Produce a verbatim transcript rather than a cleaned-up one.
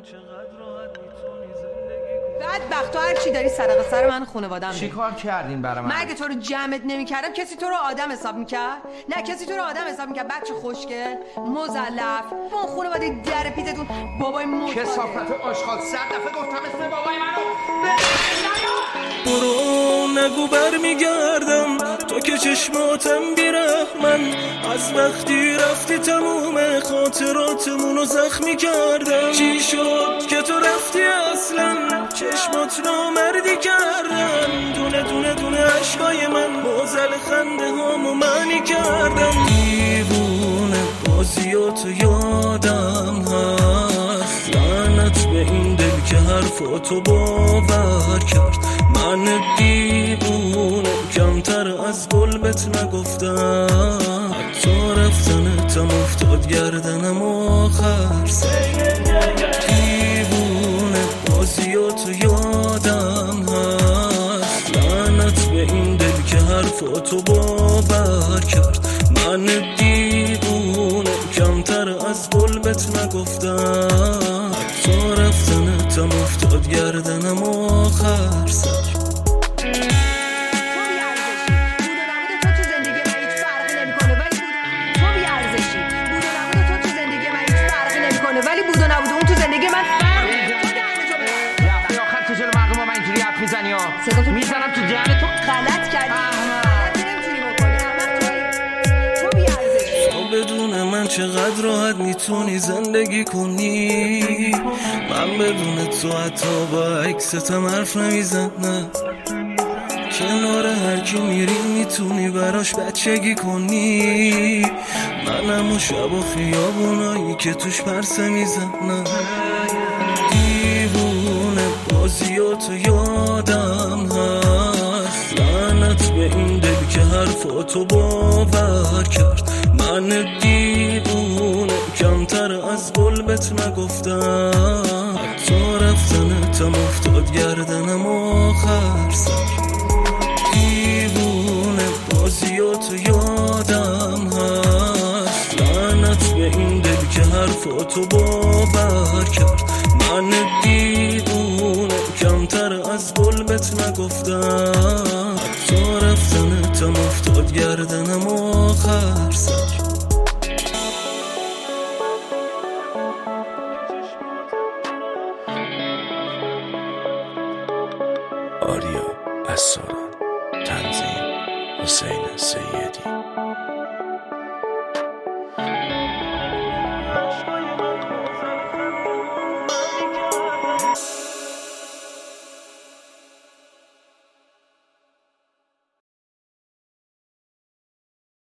بدبخت تو هر چی داری صدقه سر من خانواده‌ام. چی کار کردین برای من؟ مگه تو رو جمعت نمی‌کردم کسی تو رو آدم حساب می‌کرد؟ نه کسی تو رو آدم حساب می‌کرد. بچه خوشگل مزلف اون خانواده در پیتتون بابای موت کثافت آشغال. صد دفعه گفتم اسم بابای منو برو نگو برمیگردم تو که چشماتم بیرحمن. از وقتی رفتی تموم خاطراتمونو زخمی کردم. چی شد که تو رفتی اصلا چشمات نامردی کردن. دونه دونه دونه عشقای من موزل خنده هامو معنی کردم. دیوونه بازیاتو یادم هست. لعنت به این دل که حرفاتو باور کرد. من دیوونه کمتر از گل بهت نگفتم. حتی رفتنتم افتاد گردنم آخر سر. دیوونه بازیاتو یادم هست. لعنت به این دل که حرفاتو باور کرد. من دیوونه کمتر از گل بهت نگفتم. حتی رفتنتم افتاد گردنم آخر سر. ولی بود و نبود اون تو زندگی من فرق رفته آخر تو جلو مردم با من اینجوری حرف میزنی ها. میزنم تو جهن تو. غلط کردی غلطی نمیتونی بکنی. تو بیارزشی. تو بدون من چقدر راحت میتونی زندگی کنی. من بدون تو حتی با عکستم حرف نمیزنم. کنار هر کی میری میتونی براش بچگی کنی. منم و شب و خیابونایی که توش پرسه میزنم. دیوونه بازیاتو یادم هست. لعنت به این دل که حرفاتو باور کرد. من دیوونه کمتر از گل بهت نگفتم. حتی رفتنتم افتاد گردنم آخر سر. دیوونه بازیاتو یادم هست. لعنت به این دل که حرفاتو باور کرد. من دیوونه کمتر از گل بهت نگفتم. حتی رفتنتم افتاد گردنم آخر سر. آریا اساران، تنظیم حسین سیدی.